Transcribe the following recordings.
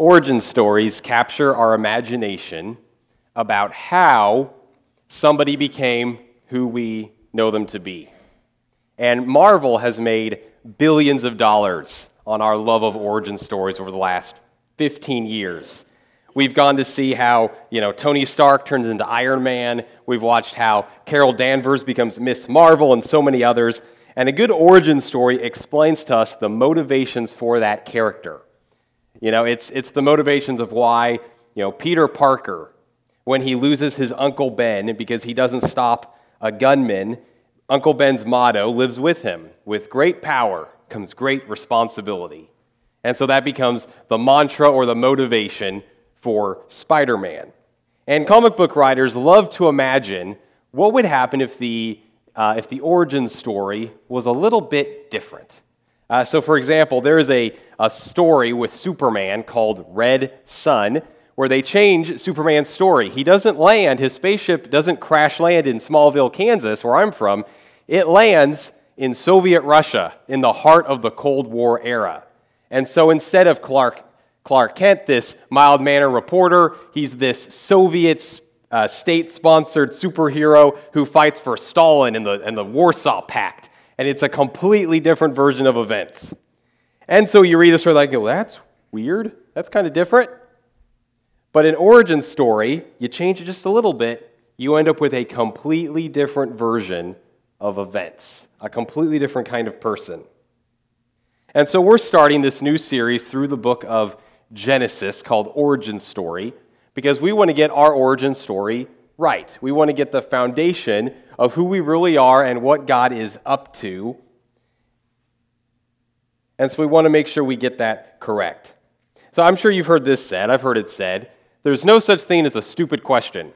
Origin stories capture our imagination about how somebody became who we know them to be. And Marvel has made billions of dollars on our love of origin stories over the last 15 years. We've gone to see how, Tony Stark turns into Iron Man. We've watched how Carol Danvers becomes Miss Marvel and so many others. And a good origin story explains to us the motivations for that character. It's the motivations of why, Peter Parker, when he loses his Uncle Ben because he doesn't stop a gunman, Uncle Ben's motto lives with him. With great power comes great responsibility. And so that becomes the mantra or the motivation for Spider-Man. And comic book writers love to imagine what would happen if the origin story was a little bit different. So for example, there is a story with Superman called Red Sun, where they change Superman's story. He doesn't land, his spaceship doesn't crash land in Smallville, Kansas, where I'm from. It lands in Soviet Russia, in the heart of the Cold War era. And so instead of Clark Kent, this mild-mannered reporter, he's this Soviet state-sponsored superhero who fights for Stalin and the Warsaw Pact. And it's a completely different version of events. And so you read a story like, well, that's weird. That's kind of different. But an origin story, you change it just a little bit, you end up with a completely different version of events, a completely different kind of person. And so we're starting this new series through the book of Genesis called Origin Story because we want to get our origin story right. We want to get the foundation of who we really are and what God is up to. And so we want to make sure we get that correct. So I'm sure you've heard this said, I've heard it said, there's no such thing as a stupid question.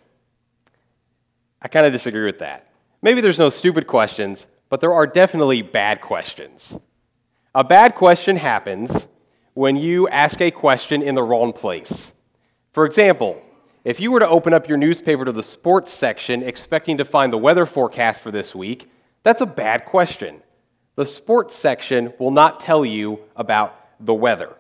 I kind of disagree with that. Maybe there's no stupid questions, but there are definitely bad questions. A bad question happens when you ask a question in the wrong place. For example, if you were to open up your newspaper to the sports section expecting to find the weather forecast for this week, that's a bad question. The sports section will not tell you about the weather.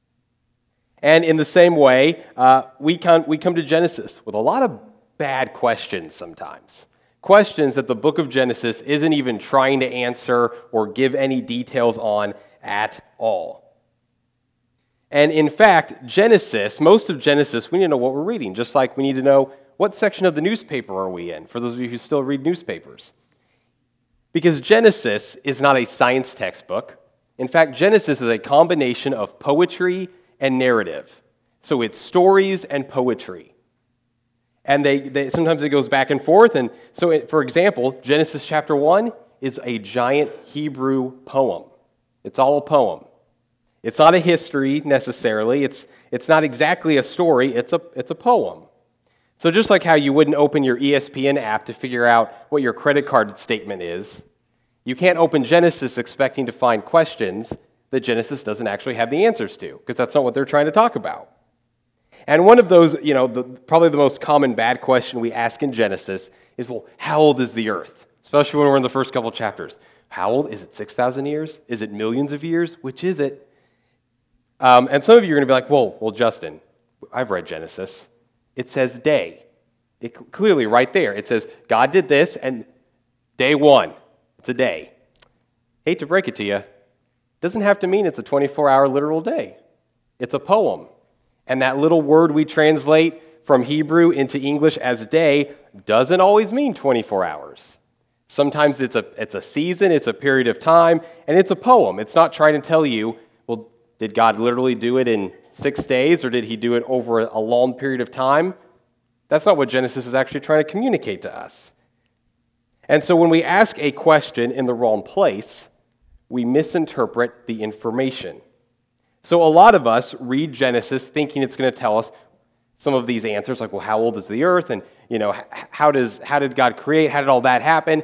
And in the same way, we come to Genesis with a lot of bad questions sometimes. Questions that the book of Genesis isn't even trying to answer or give any details on at all. And in fact, most of Genesis, we need to know what we're reading, just like we need to know what section of the newspaper are we in, for those of you who still read newspapers. Because Genesis is not a science textbook. In fact, Genesis is a combination of poetry and narrative. So it's stories and poetry. And sometimes it goes back and forth. And so, for example, Genesis chapter 1 is a giant Hebrew poem. It's all a poem. It's not a history necessarily. It's not exactly a story. It's a poem. So just like how you wouldn't open your ESPN app to figure out what your credit card statement is, you can't open Genesis expecting to find questions that Genesis doesn't actually have the answers to, because that's not what they're trying to talk about. And one of those, probably the most common bad question we ask in Genesis is, well, how old is the earth? Especially when we're in the first couple chapters. How old? Is it 6,000 years? Is it millions of years? Which is it? And some of you are going to be like, well, Justin, I've read Genesis. It says day. Clearly right there. It says God did this, and day one. It's a day. Hate to break it to you. Doesn't have to mean it's a 24-hour literal day. It's a poem. And that little word we translate from Hebrew into English as day doesn't always mean 24 hours. Sometimes it's a season, it's a period of time, and it's a poem. It's not trying to tell you, well, did God literally do it in 6 days, or did he do it over a long period of time? That's not what Genesis is actually trying to communicate to us. And so when we ask a question in the wrong place, we misinterpret the information. So a lot of us read Genesis thinking it's going to tell us some of these answers, like, well, how old is the earth? And, how did God create? How did all that happen?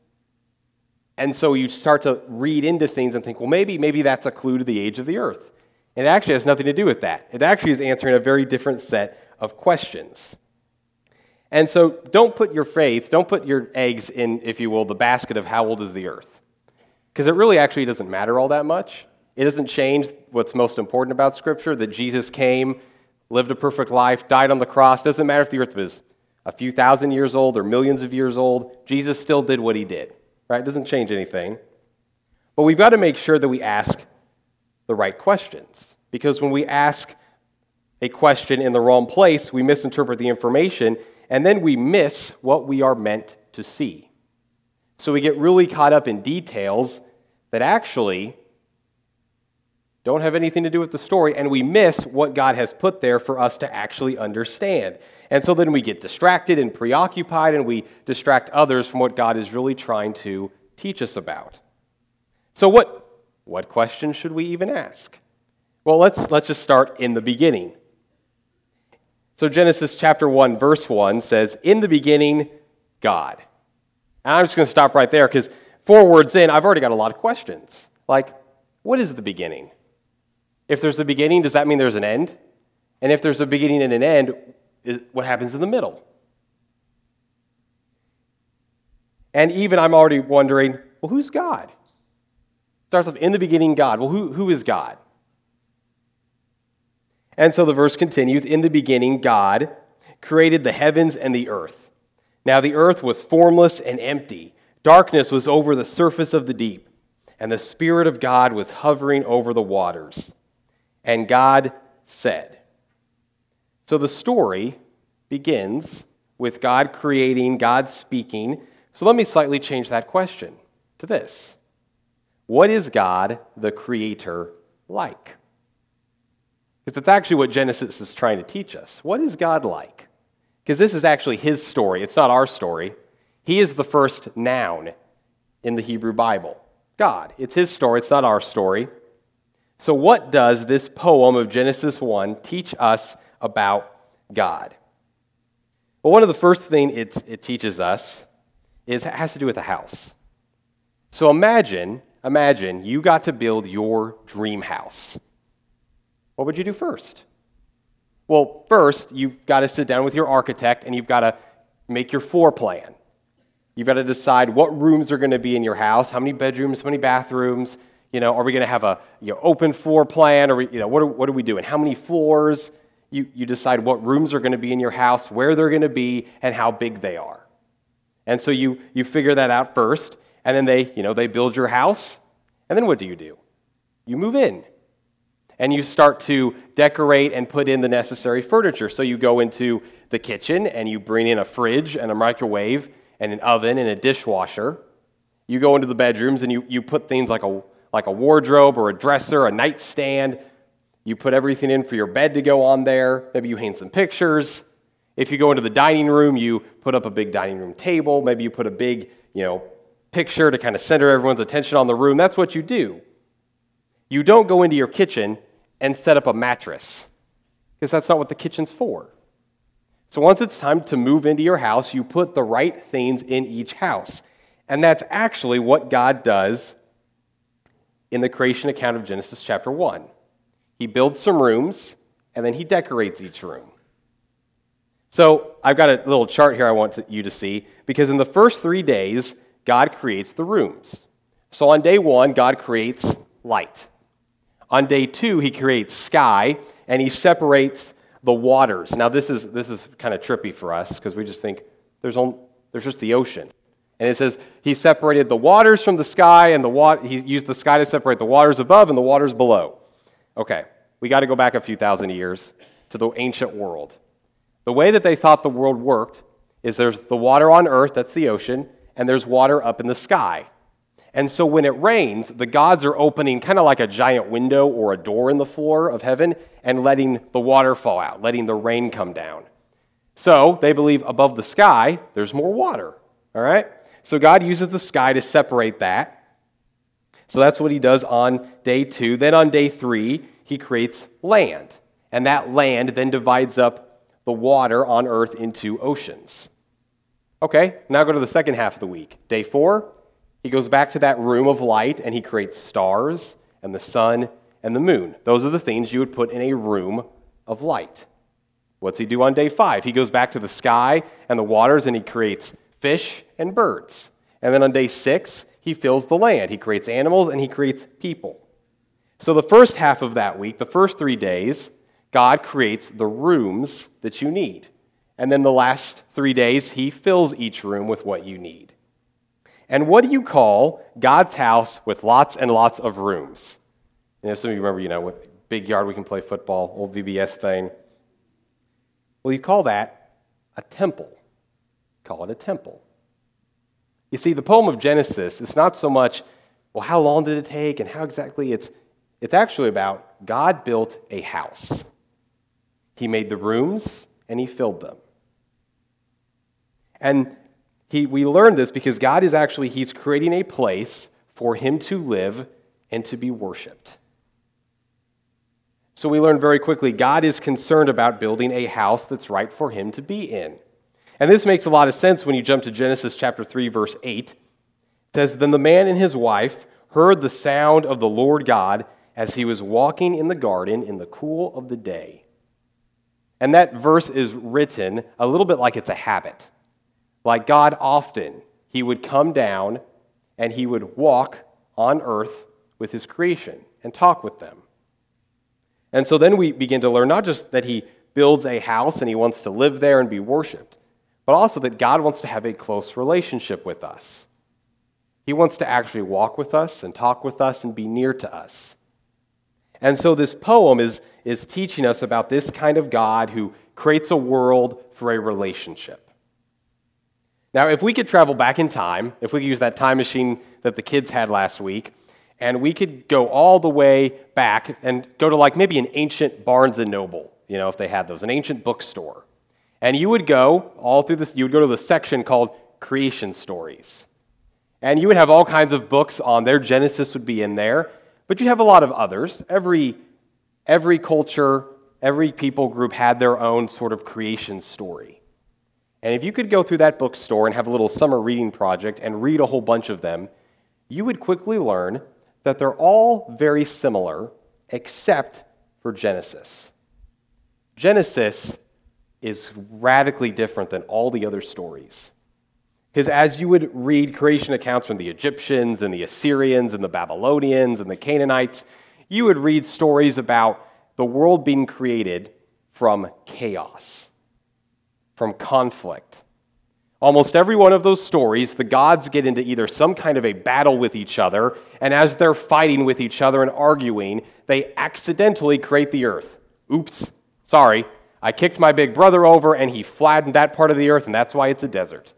And so you start to read into things and think, well, maybe that's a clue to the age of the earth. And it actually has nothing to do with that. It actually is answering a very different set of questions. And so don't put your eggs in, if you will, the basket of how old is the earth. Because it really actually doesn't matter all that much. It doesn't change what's most important about Scripture, that Jesus came, lived a perfect life, died on the cross. Doesn't matter if the earth was a few thousand years old or millions of years old. Jesus still did what he did, right? It doesn't change anything. But we've got to make sure that we ask the right questions, because when we ask a question in the wrong place, we misinterpret the information, and then we miss what we are meant to see. So we get really caught up in details that actually don't have anything to do with the story, and we miss what God has put there for us to actually understand. And so then we get distracted and preoccupied, and we distract others from what God is really trying to teach us about. So what questions should we even ask? Well, let's just start in the beginning. So Genesis chapter 1, verse 1 says, "In the beginning, God." And I'm just going to stop right there, because 4 words in, I've already got a lot of questions. Like, what is the beginning? If there's a beginning, does that mean there's an end? And if there's a beginning and an end, what happens in the middle? And even I'm already wondering, well, who's God? Starts off, in the beginning, God. Well, who is God? And so the verse continues, "In the beginning, God created the heavens and the earth. Now the earth was formless and empty. Darkness was over the surface of the deep, and the Spirit of God was hovering over the waters. And God said." So the story begins with God creating, God speaking. So let me slightly change that question to this. What is God, the Creator, like? Because that's actually what Genesis is trying to teach us. What is God like? Because this is actually his story. It's not our story. He is the first noun in the Hebrew Bible. God. It's his story. It's not our story. So what does this poem of Genesis 1 teach us about God? Well, one of the first things it teaches us has to do with a house. So imagine you got to build your dream house. What would you do first? Well, first, you've got to sit down with your architect and you've got to make your floor plan. You've got to decide what rooms are going to be in your house, how many bedrooms, how many bathrooms. Are we going to have a open floor plan, or what are we doing? How many floors? You decide what rooms are going to be in your house, where they're going to be, and how big they are. And so you figure that out first, and then they build your house, and then what do? You move in, and you start to decorate and put in the necessary furniture. So you go into the kitchen, and you bring in a fridge and a microwave and an oven and a dishwasher. You go into the bedrooms, and you put things like a wardrobe or a dresser, a nightstand. You put everything in for your bed to go on there. Maybe you hang some pictures. If you go into the dining room, you put up a big dining room table. Maybe you put a big, picture to kind of center everyone's attention on the room. That's what you do. You don't go into your kitchen and set up a mattress, because that's not what the kitchen's for. So once it's time to move into your house, you put the right things in each house. And that's actually what God does in the creation account of Genesis chapter 1. He builds some rooms, and then he decorates each room. So I've got a little chart here I want you to see, because in the first 3 days, God creates the rooms. So on day 1, God creates light. On day 2, he creates sky, and he separates the waters. Now this is kind of trippy for us, because we just think there's just the ocean. And it says he separated the waters from the sky, and he used the sky to separate the waters above and the waters below. Okay, we got to go back a few thousand years to the ancient world. The way that they thought the world worked is there's the water on earth, that's the ocean, and there's water up in the sky. And so when it rains, the gods are opening kind of like a giant window or a door in the floor of heaven and letting the water fall out, letting the rain come down. So they believe above the sky, there's more water, all right? So God uses the sky to separate that. So that's what he does on day 2. Then on day 3, he creates land. And that land then divides up the water on earth into oceans. Okay, now go to the second half of the week. Day 4, he goes back to that room of light and he creates stars and the sun and the moon. Those are the things you would put in a room of light. What's he do on day 5? He goes back to the sky and the waters and he creates fish and birds. And then on day 6, he fills the land. He creates animals and he creates people. So the first half of that week, the first 3 days, God creates the rooms that you need. And then the last 3 days, he fills each room with what you need. And what do you call God's house with lots and lots of rooms? Some of you remember, with big yard we can play football, old VBS thing. Well, you call that a temple. Call it a temple. You see, the poem of Genesis is not so much, well, how long did it take and how exactly it's actually about God built a house. He made the rooms and he filled them. And we learned this because God is he's creating a place for him to live and to be worshiped. So we learn very quickly, God is concerned about building a house that's right for him to be in. And this makes a lot of sense when you jump to Genesis chapter 3, verse 8. It says, "Then the man and his wife heard the sound of the Lord God as he was walking in the garden in the cool of the day." And that verse is written a little bit like it's a habit. Like God often, he would come down and he would walk on earth with his creation and talk with them. And so then we begin to learn not just that he builds a house and he wants to live there and be worshiped, but also that God wants to have a close relationship with us. He wants to actually walk with us and talk with us and be near to us. And so this poem is teaching us about this kind of God who creates a world for a relationship. Now, if we could travel back in time, if we could use that time machine that the kids had last week, and we could go all the way back and go to maybe an ancient Barnes & Noble, if they had those, an ancient bookstore. And you would go all through this, you would go to the section called Creation Stories. And you would have all kinds of books on there. Genesis would be in there. But you'd have a lot of others. Every culture, every people group had their own sort of creation story. And if you could go through that bookstore and have a little summer reading project and read a whole bunch of them, you would quickly learn that they're all very similar except for Genesis. Genesis is radically different than all the other stories. Because as you would read creation accounts from the Egyptians and the Assyrians and the Babylonians and the Canaanites, you would read stories about the world being created from chaos, from conflict. Almost every one of those stories, the gods get into either some kind of a battle with each other, and as they're fighting with each other and arguing, they accidentally create the earth. Oops, sorry, I kicked my big brother over and he flattened that part of the earth and that's why it's a desert.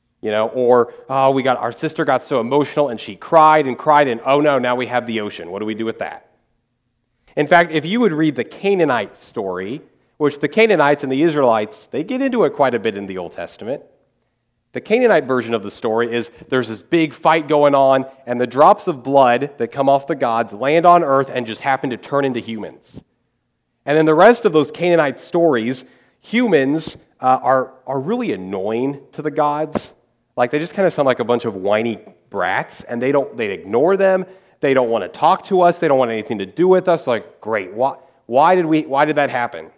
Our sister got so emotional and she cried and oh no, now we have the ocean. What do we do with that? In fact, if you would read the Canaanite story, which the Canaanites and the Israelites, they get into it quite a bit in the Old Testament. The Canaanite version of the story is there's this big fight going on and the drops of blood that come off the gods land on earth and just happen to turn into humans. And then the rest of those Canaanite stories, humans are really annoying to the gods. They just kind of sound like a bunch of whiny brats, and they ignore them. They don't want to talk to us. They don't want anything to do with us. Great, why did that happen?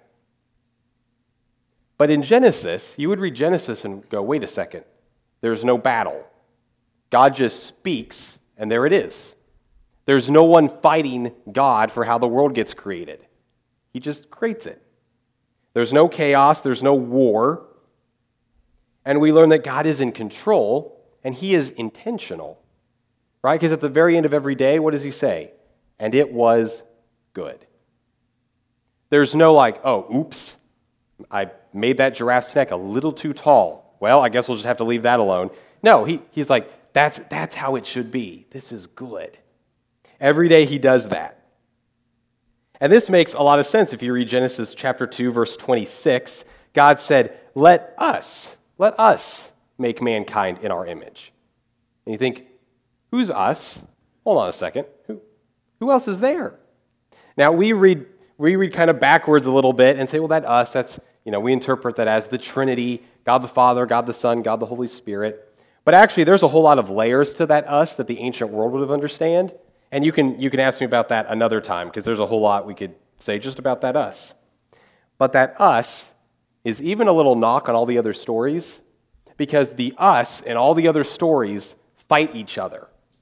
But in Genesis, you would read Genesis and go, wait a second, there's no battle. God just speaks, and there it is. There's no one fighting God for how the world gets created. He just creates it. There's no chaos, there's no war. And we learn that God is in control, and he is intentional. Right? Because at the very end of every day, what does he say? And it was good. There's no oops, I made that giraffe's neck a little too tall. Well, I guess we'll just have to leave that alone. No, he's like, that's how it should be. This is good. Every day he does that. And this makes a lot of sense if you read Genesis chapter 2, verse 26. God said, let us make mankind in our image. And you think, who's us? Hold on a second. Who else is there? Now, we read kind of backwards a little bit and say, well, that us, we interpret that as the Trinity, God the Father, God the Son, God the Holy Spirit. But actually, there's a whole lot of layers to that us that the ancient world would have understand. And you can ask me about that another time, because there's a whole lot we could say just about that us. But that us is even a little knock on all the other stories, because the us and all the other stories fight each other.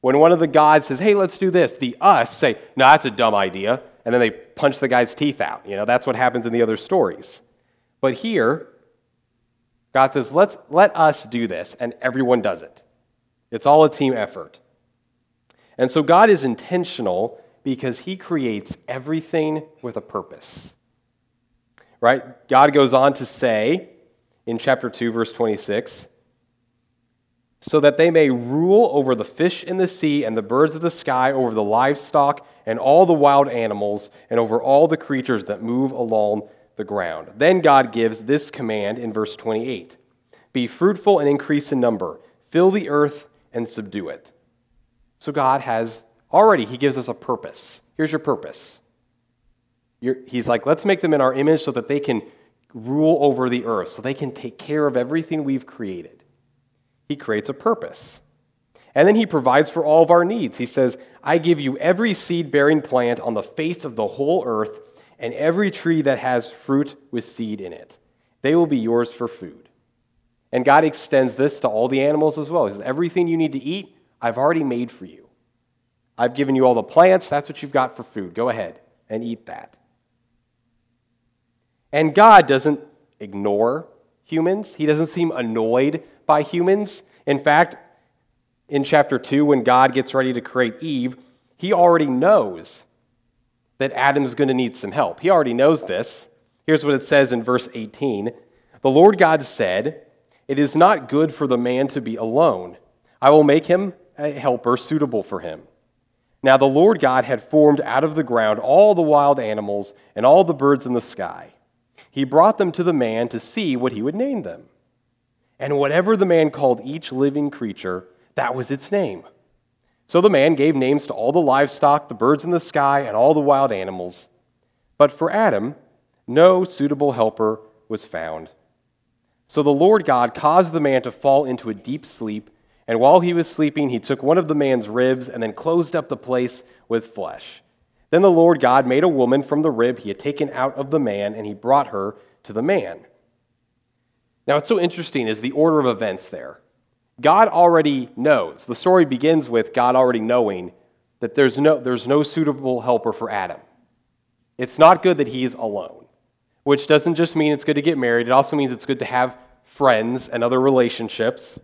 When one of the gods says, hey, let's do this, the us say, no, that's a dumb idea, and then they punch the guy's teeth out. That's what happens in the other stories. But here, God says, let us do this, and everyone does it. It's all a team effort. And so God is intentional because he creates everything with a purpose. Right? God goes on to say in chapter 2, verse 26, so that they may rule over the fish in the sea and the birds of the sky, over the livestock and all the wild animals, and over all the creatures that move along the ground. Then God gives this command in verse 28. Be fruitful and increase in number. Fill the earth and subdue it. So God he gives us a purpose. Here's your purpose. He's like, let's make them in our image so that they can rule over the earth, so they can take care of everything we've created. He creates a purpose. And then he provides for all of our needs. He says, I give you every seed-bearing plant on the face of the whole earth and every tree that has fruit with seed in it. They will be yours for food. And God extends this to all the animals as well. He says, everything you need to eat, I've already made for you. I've given you all the plants. That's what you've got for food. Go ahead and eat that. And God doesn't ignore humans. He doesn't seem annoyed by humans. In fact, in chapter 2, when God gets ready to create Eve, he already knows that Adam's going to need some help. He already knows this. Here's what it says in verse 18. The Lord God said, it is not good for the man to be alone. I will make him a helper suitable for him. Now the Lord God had formed out of the ground all the wild animals and all the birds in the sky. He brought them to the man to see what he would name them. And whatever the man called each living creature, that was its name. So the man gave names to all the livestock, the birds in the sky, and all the wild animals. But for Adam, no suitable helper was found. So the Lord God caused the man to fall into a deep sleep, and while he was sleeping, he took one of the man's ribs and then closed up the place with flesh. Then the Lord God made a woman from the rib he had taken out of the man, and he brought her to the man. Now, what's so interesting is the order of events there. God already knows. The story begins with God already knowing that there's no suitable helper for Adam. It's not good that he's alone, which doesn't just mean it's good to get married. It also means it's good to have friends and other relationships.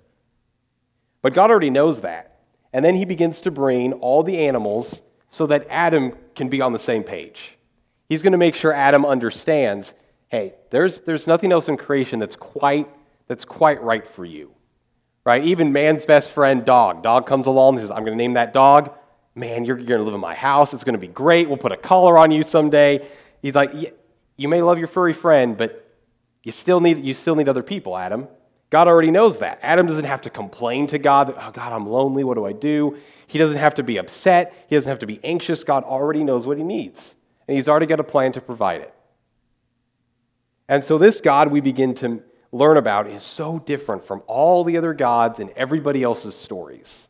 But God already knows that. And then he begins to bring all the animals so that Adam can be on the same page. He's going to make sure Adam understands, hey, there's nothing else in creation that's quite right for you. Right? Even man's best friend, dog. Dog comes along and says, I'm going to name that dog. Man, you're going to live in my house. It's going to be great. We'll put a collar on you someday. He's like, you may love your furry friend, but you still need other people, Adam. God already knows that. Adam doesn't have to complain to God that, oh, God, I'm lonely. What do I do? He doesn't have to be upset. He doesn't have to be anxious. God already knows what he needs. And he's already got a plan to provide it. And so this God we begin to learn about is so different from all the other gods and everybody else's stories.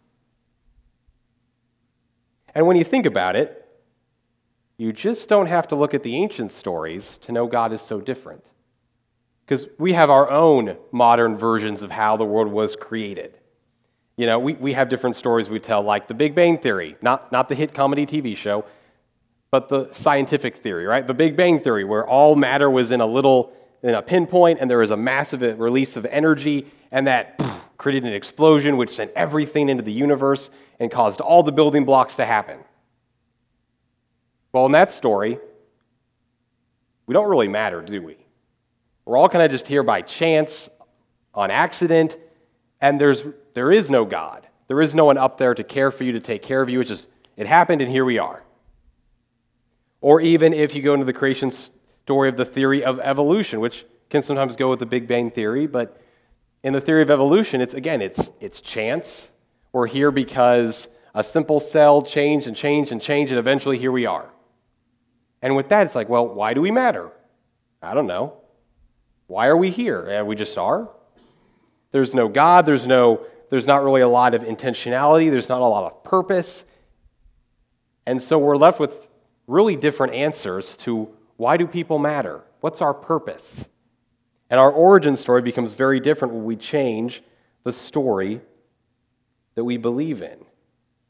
And when you think about it, you just don't have to look at the ancient stories to know God is so different. Because we have our own modern versions of how the world was created. We have different stories we tell, like the Big Bang Theory, not the hit comedy TV show, but the scientific theory, right? The Big Bang Theory, where all matter was in a pinpoint, and there was a massive release of energy, and that created an explosion which sent everything into the universe and caused all the building blocks to happen. Well, in that story, we don't really matter, do we? We're all kind of just here by chance, on accident, and there is no God. There is no one up there to care for you, to take care of you. It's just, it happened, and here we are. Or even if you go into the creation story of the theory of evolution, which can sometimes go with the Big Bang Theory, but in the theory of evolution, it's chance. We're here because a simple cell changed and changed and changed, and eventually here we are. And with that, it's like, well, why do we matter? I don't know. Why are we here? We just are. There's no God. There's not really a lot of intentionality. There's not a lot of purpose. And so we're left with really different answers to why do people matter? What's our purpose? And our origin story becomes very different when we change the story that we believe in.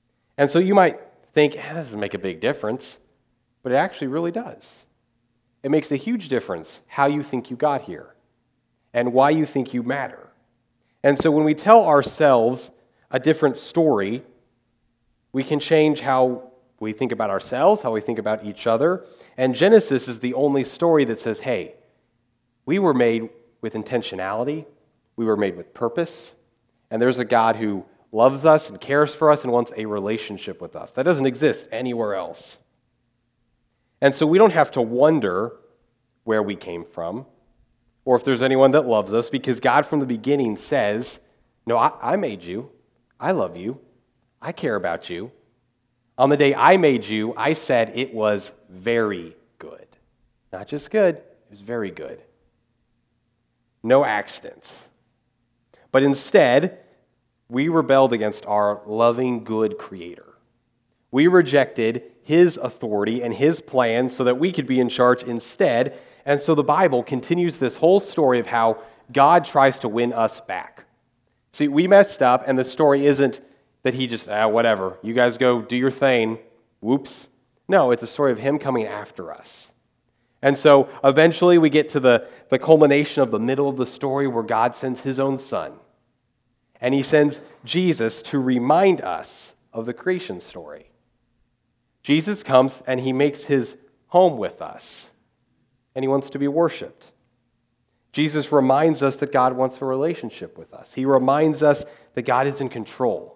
And so you might think, that doesn't make a big difference, but it actually really does. It makes a huge difference how you think you got here and why you think you matter. And so when we tell ourselves a different story, we can change how we think about ourselves, how we think about each other. And Genesis is the only story that says, hey, we were made with intentionality, we were made with purpose, and there's a God who loves us and cares for us and wants a relationship with us. That doesn't exist anywhere else. And so we don't have to wonder where we came from or if there's anyone that loves us, because God from the beginning says, no, I made you, I love you, I care about you. On the day I made you, I said it was very good. Not just good, it was very good. No accidents. But instead, we rebelled against our loving, good Creator. We rejected His authority and His plan so that we could be in charge instead. And so the Bible continues this whole story of how God tries to win us back. See, we messed up, and the story isn't that He just, whatever, you guys go do your thing, whoops. No, it's a story of Him coming after us. And so eventually we get to the culmination of the middle of the story where God sends His own Son. And He sends Jesus to remind us of the creation story. Jesus comes and He makes His home with us. And He wants to be worshiped. Jesus reminds us that God wants a relationship with us. He reminds us that God is in control.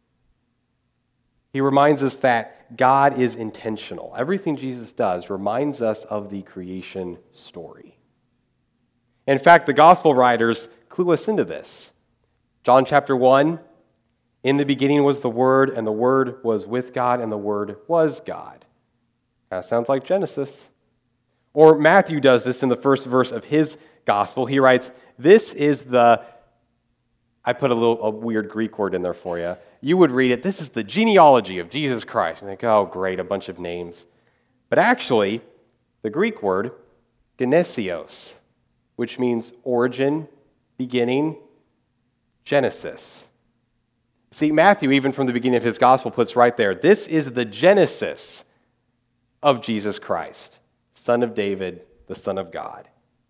He reminds us that God is intentional. Everything Jesus does reminds us of the creation story. In fact, the gospel writers clue us into this. John chapter 1, in the beginning was the Word, and the Word was with God, and the Word was God. Kind of sounds like Genesis. Or Matthew does this in the first verse of his gospel. He writes, this is the, I put a weird Greek word in there for you. You would read it, this is the genealogy of Jesus Christ. And you think, oh, great, a bunch of names. But actually, the Greek word, genesios, which means origin, beginning, Genesis. See, Matthew, even from the beginning of his gospel, puts right there, this is the genesis of Jesus Christ, Son of David, the Son of God.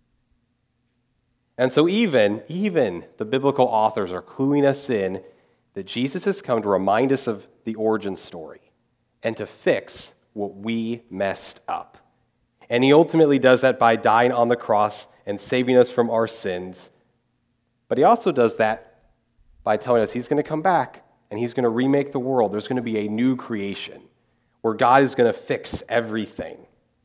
And so even the biblical authors are cluing us in that Jesus has come to remind us of the origin story and to fix what we messed up. And He ultimately does that by dying on the cross and saving us from our sins. But He also does that by telling us He's going to come back and He's going to remake the world. There's going to be a new creation where God is going to fix everything.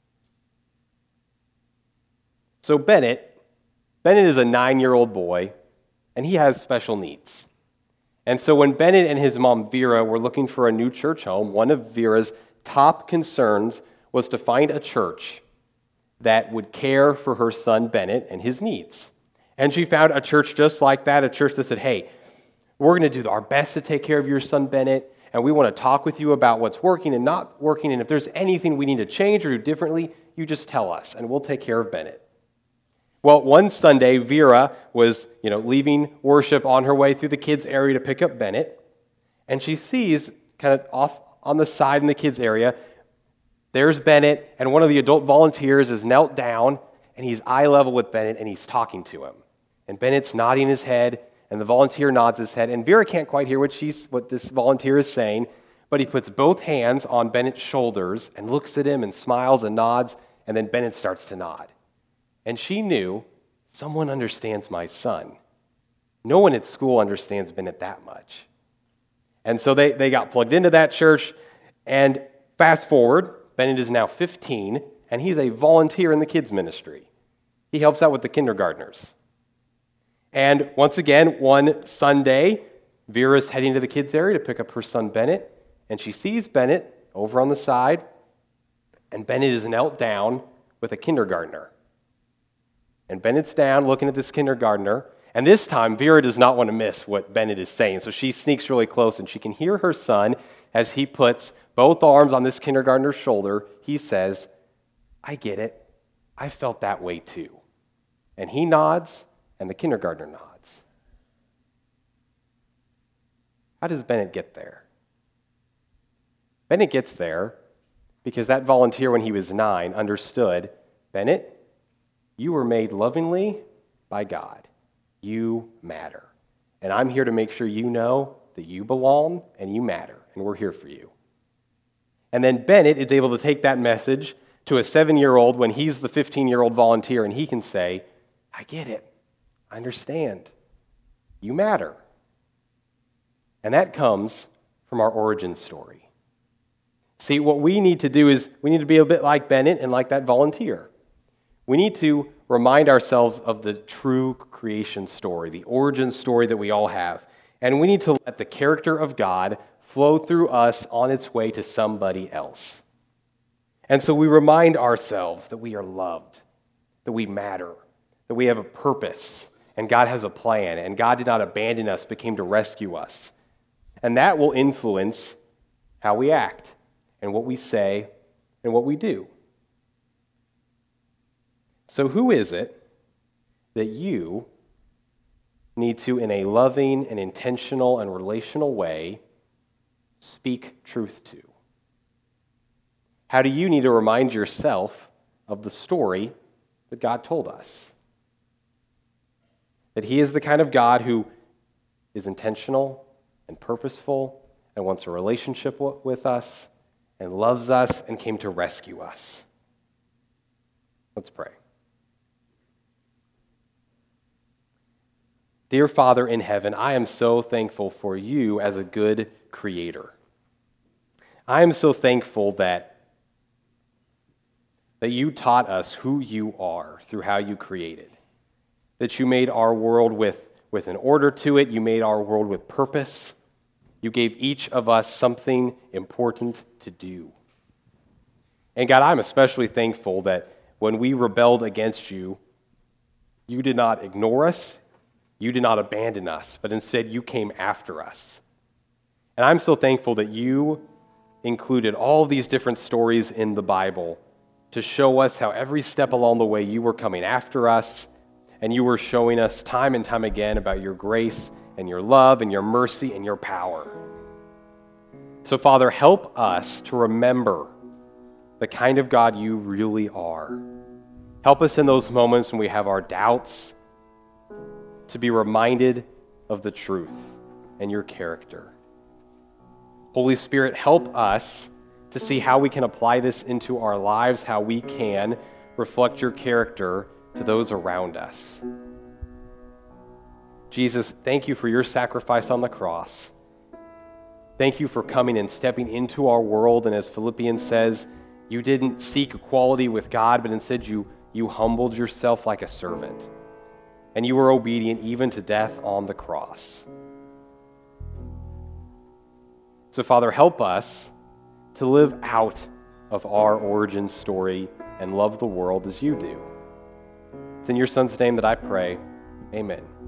So Bennett is a 9-year-old boy, and he has special needs. And so when Bennett and his mom, Vera, were looking for a new church home, one of Vera's top concerns was to find a church that would care for her son, Bennett, and his needs. And she found a church just like that, a church that said, hey, we're going to do our best to take care of your son, Bennett, and we want to talk with you about what's working and not working, and if there's anything we need to change or do differently, you just tell us, and we'll take care of Bennett. Well, one Sunday, Vera was, leaving worship on her way through the kids' area to pick up Bennett, and she sees, kind of off on the side in the kids' area, there's Bennett, and one of the adult volunteers is knelt down, and he's eye level with Bennett, and he's talking to him. And Bennett's nodding his head, and the volunteer nods his head, and Vera can't quite hear what this volunteer is saying, but he puts both hands on Bennett's shoulders and looks at him and smiles and nods, and then Bennett starts to nod. And she knew, someone understands my son. No one at school understands Bennett that much. And so they got plugged into that church, and fast forward, Bennett is now 15, and he's a volunteer in the kids' ministry. He helps out with the kindergartners. And once again, one Sunday, Vera's heading to the kids' area to pick up her son Bennett, and she sees Bennett over on the side, and Bennett is knelt down with a kindergartner. And Bennett's down looking at this kindergartner, and this time Vera does not want to miss what Bennett is saying, so she sneaks really close, and she can hear her son as he puts both arms on this kindergartner's shoulder. He says, I get it. I felt that way too. And he nods, and the kindergartner nods. How does Bennett get there? Bennett gets there because that volunteer, when he was 9, understood, Bennett, you were made lovingly by God. You matter. And I'm here to make sure you know that you belong and you matter, and we're here for you. And then Bennett is able to take that message to a 7-year-old when he's the 15-year-old volunteer, and he can say, I get it. I understand. You matter. And that comes from our origin story. See, what we need to do is we need to be a bit like Bennett and like that volunteer. We need to remind ourselves of the true creation story, the origin story that we all have. And we need to let the character of God flow through us on its way to somebody else. And so we remind ourselves that we are loved, that we matter, that we have a purpose, and God has a plan, and God did not abandon us but came to rescue us. And that will influence how we act and what we say and what we do. So who is it that you need to, in a loving and intentional and relational way, speak truth to? How do you need to remind yourself of the story that God told us? That He is the kind of God who is intentional and purposeful and wants a relationship with us and loves us and came to rescue us. Let's pray. Dear Father in heaven, I am so thankful for you as a good creator. I am so thankful that you taught us who you are through how you created. That you made our world with an order to it. You made our world with purpose. You gave each of us something important to do. And God, I'm especially thankful that when we rebelled against you, you did not ignore us. You did not abandon us, but instead you came after us. And I'm so thankful that you included all these different stories in the Bible to show us how every step along the way you were coming after us, and you were showing us time and time again about your grace and your love and your mercy and your power. So, Father, help us to remember the kind of God you really are. Help us in those moments when we have our doubts to be reminded of the truth and your character. Holy Spirit, help us to see how we can apply this into our lives, how we can reflect your character to those around us. Jesus, thank you for your sacrifice on the cross. Thank you for coming and stepping into our world. And as Philippians says, you didn't seek equality with God, but instead you humbled yourself like a servant. And you were obedient even to death on the cross. So, Father, help us to live out of our origin story and love the world as you do. It's in your Son's name that I pray. Amen.